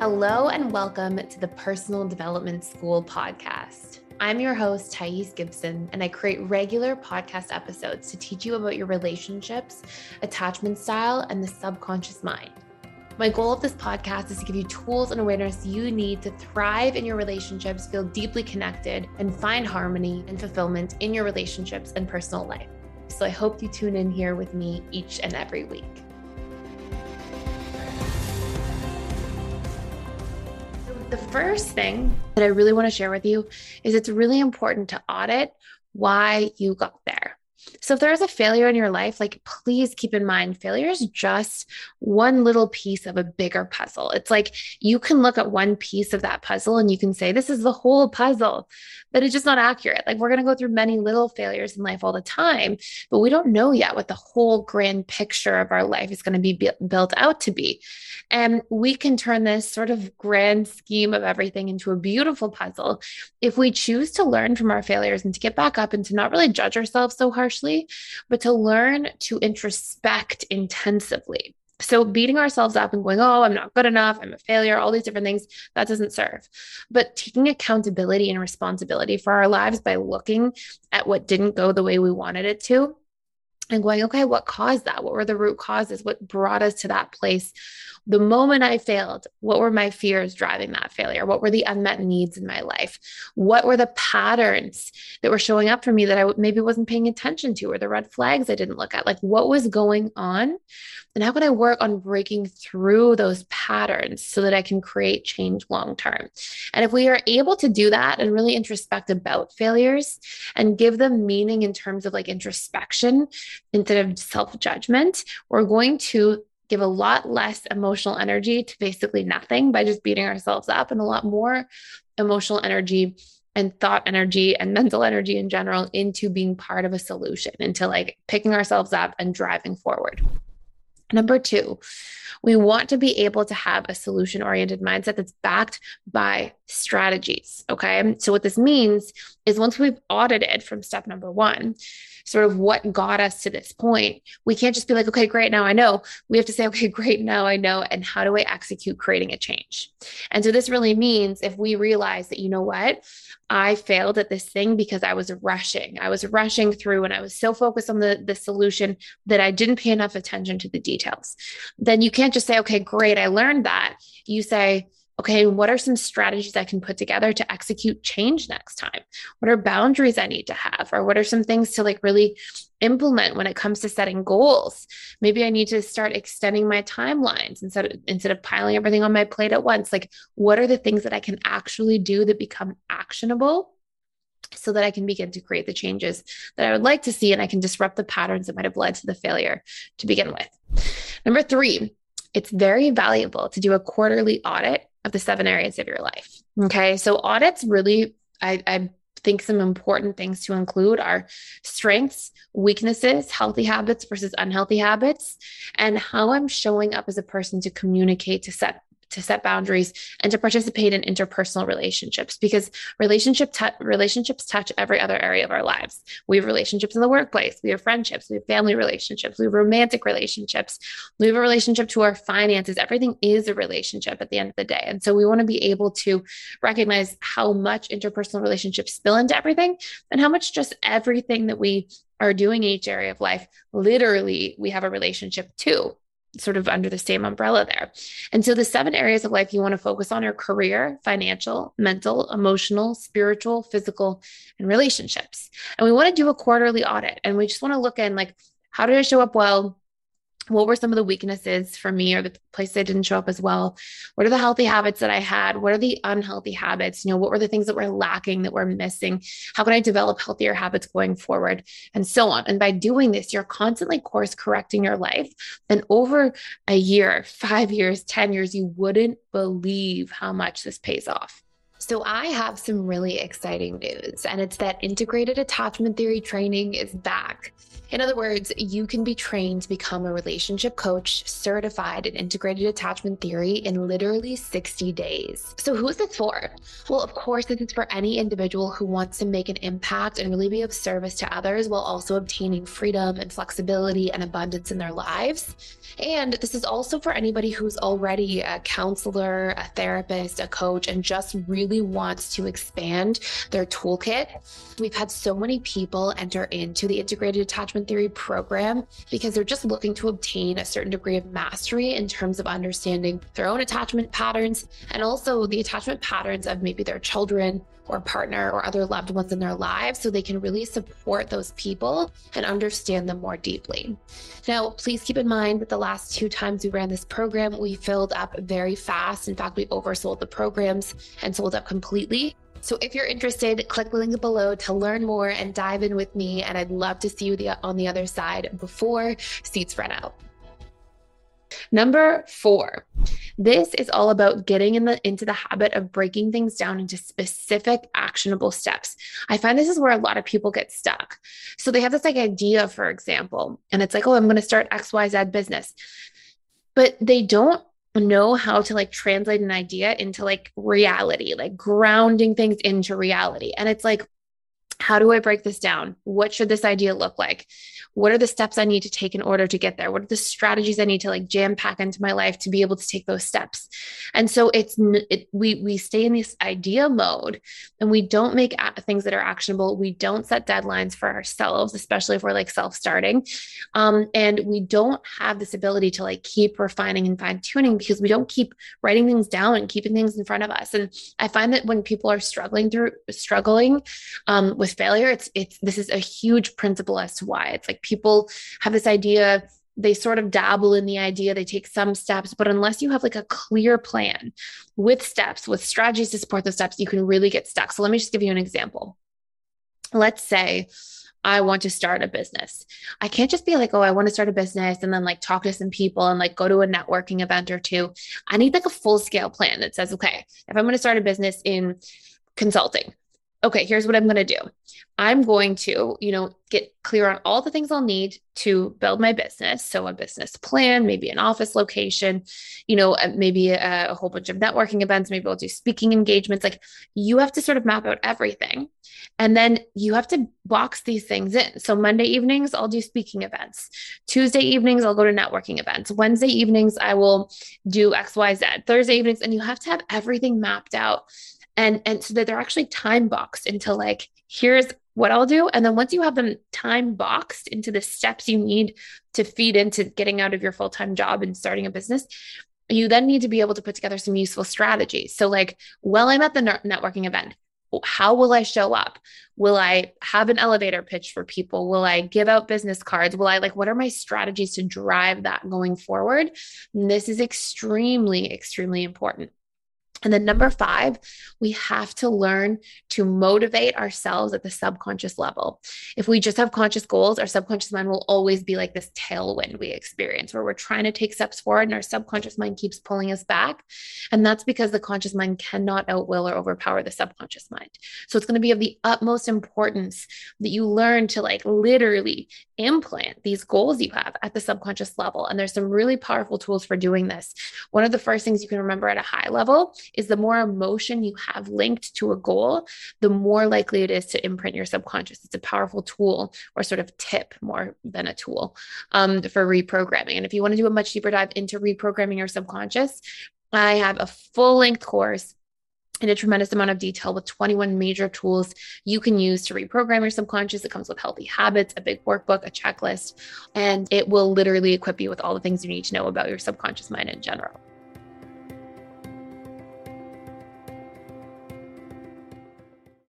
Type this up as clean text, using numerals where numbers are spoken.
Hello and welcome to the Personal Development School podcast. I'm your host, Thais Gibson, and I create regular podcast episodes to teach you about your relationships, attachment style, and the subconscious mind. My goal of this podcast is to give you tools and awareness you need to thrive in your relationships, feel deeply connected, and find harmony and fulfillment in your relationships and personal life. So I hope you tune in here with me each and every week. The first thing that I really want to share with you is it's really important to audit why you got there. So if there is a failure in your life, please keep in mind, failure is just one little piece of a bigger puzzle. It's like you can look at one piece of that puzzle and you can say, this is the whole puzzle, but it's just not accurate. We're going to go through many little failures in life all the time, but we don't know yet what the whole grand picture of our life is going to be built out to be. And we can turn this sort of grand scheme of everything into a beautiful puzzle if we choose to learn from our failures and to get back up and to not really judge ourselves so harshly, but to learn to introspect intensively. So beating ourselves up and going, oh, I'm not good enough, I'm a failure, all these different things, that doesn't serve. But taking accountability and responsibility for our lives by looking at what didn't go the way we wanted it to and going, okay, what caused that? What were the root causes? What brought us to that place? The moment I failed, what were my fears driving that failure? What were the unmet needs in my life? What were the patterns that were showing up for me that I maybe wasn't paying attention to, or the red flags I didn't look at? What was going on? And how can I work on breaking through those patterns so that I can create change long term? And if we are able to do that and really introspect about failures and give them meaning in terms of introspection instead of self-judgment, we're going to give a lot less emotional energy to basically nothing by just beating ourselves up, and a lot more emotional energy and thought energy and mental energy in general into being part of a solution, into picking ourselves up and driving forward. Number two, we want to be able to have a solution-oriented mindset that's backed by strategies. Okay. So what this means is once we've audited from step number one, sort of what got us to this point, we can't just be like, okay, great, now I know. We have to say, okay, great, now I know. And how do I execute creating a change? And so this really means if we realize that, you know what, I failed at this thing because I was rushing. I was rushing through and I was so focused on the solution that I didn't pay enough attention to the details. Then you can't just say, okay, great, I learned that. You say, okay, what are some strategies I can put together to execute change next time? What are boundaries I need to have? Or what are some things to really implement when it comes to setting goals? Maybe I need to start extending my timelines instead of piling everything on my plate at once. What are the things that I can actually do that become actionable so that I can begin to create the changes that I would like to see, and I can disrupt the patterns that might have led to the failure to begin with. Number three, it's very valuable to do a quarterly audit of the 7 areas of your life. Okay. So audits really, I think some important things to include are strengths, weaknesses, healthy habits versus unhealthy habits, and how I'm showing up as a person to communicate, to set boundaries, and to participate in interpersonal relationships, because relationships touch every other area of our lives. We have relationships in the workplace. We have friendships. We have family relationships. We have romantic relationships. We have a relationship to our finances. Everything is a relationship at the end of the day. And so we want to be able to recognize how much interpersonal relationships spill into everything, and how much just everything that we are doing in each area of life, literally, we have a relationship to, sort of under the same umbrella there. And so the 7 areas of life you want to focus on are career, financial, mental, emotional, spiritual, physical, and relationships. And we want to do a quarterly audit, and we just want to look in how did I show up well? What were some of the weaknesses for me, or the places I didn't show up as well? What are the healthy habits that I had? What are the unhealthy habits? What were the things that were lacking, that were missing? How can I develop healthier habits going forward? And so on. And by doing this, you're constantly course correcting your life. And over a year, 5 years, 10 years, you wouldn't believe how much this pays off. So I have some really exciting news, and it's that integrated attachment theory training is back. In other words, you can be trained to become a relationship coach certified in integrated attachment theory in literally 60 days. So who is this for? Well, of course, this is for any individual who wants to make an impact and really be of service to others while also obtaining freedom and flexibility and abundance in their lives. And this is also for anybody who's already a counselor, a therapist, a coach, and just really wants to expand their toolkit. We've had so many people enter into the integrated attachment theory program because they're just looking to obtain a certain degree of mastery in terms of understanding their own attachment patterns and also the attachment patterns of maybe their children or partner or other loved ones in their lives, so they can really support those people and understand them more deeply. Now, please keep in mind that the last 2 times we ran this program, we filled up very fast. In fact, we oversold the programs and sold out completely. So if you're interested, click the link below to learn more and dive in with me. And I'd love to see you on the other side before seats run out. Number 4, this is all about getting into the habit of breaking things down into specific actionable steps. I find this is where a lot of people get stuck. So they have this idea, for example, and it's like, oh, I'm going to start XYZ business, but they don't know how to translate an idea into reality, grounding things into reality. And it's like, how do I break this down? What should this idea look like? What are the steps I need to take in order to get there? What are the strategies I need to jam pack into my life to be able to take those steps? And so we stay in this idea mode and we don't make things that are actionable. We don't set deadlines for ourselves, especially if we're self-starting. And we don't have this ability to keep refining and fine tuning because we don't keep writing things down and keeping things in front of us. And I find that when people are struggling with failure, this is a huge principle as to why. It's like people have this idea, they sort of dabble in the idea, they take some steps, but unless you have a clear plan with steps, with strategies to support those steps, you can really get stuck. So let me just give you an example. Let's say I want to start a business. I can't just be oh, I want to start a business and then talk to some people and go to a networking event or two. I need a full scale plan that says, okay, if I'm going to start a business in consulting, okay, here's what I'm going to do. I'm going to, get clear on all the things I'll need to build my business. So a business plan, maybe an office location, maybe a whole bunch of networking events, maybe I'll do speaking engagements. You have to sort of map out everything. And then you have to box these things in. So Monday evenings, I'll do speaking events. Tuesday evenings, I'll go to networking events. Wednesday evenings, I will do XYZ. Thursday evenings, and you have to have everything mapped out. And so that they're actually time boxed into here's what I'll do. And then once you have them time boxed into the steps you need to feed into getting out of your full-time job and starting a business, you then need to be able to put together some useful strategies. So while I'm at the networking event, how will I show up? Will I have an elevator pitch for people? Will I give out business cards? Will I what are my strategies to drive that going forward? And this is extremely, extremely important. And then number 5, we have to learn to motivate ourselves at the subconscious level. If we just have conscious goals, our subconscious mind will always be this tailwind we experience where we're trying to take steps forward and our subconscious mind keeps pulling us back. And that's because the conscious mind cannot outwill or overpower the subconscious mind. So it's going to be of the utmost importance that you learn to literally implant these goals you have at the subconscious level. And there's some really powerful tools for doing this. One of the first things you can remember at a high level is the more emotion you have linked to a goal, the more likely it is to imprint your subconscious. It's a powerful tool or sort of tip more than a tool for reprogramming. And if you want to do a much deeper dive into reprogramming your subconscious, I have a full-length course in a tremendous amount of detail with 21 major tools you can use to reprogram your subconscious. It comes with healthy habits, a big workbook, a checklist, and it will literally equip you with all the things you need to know about your subconscious mind in general.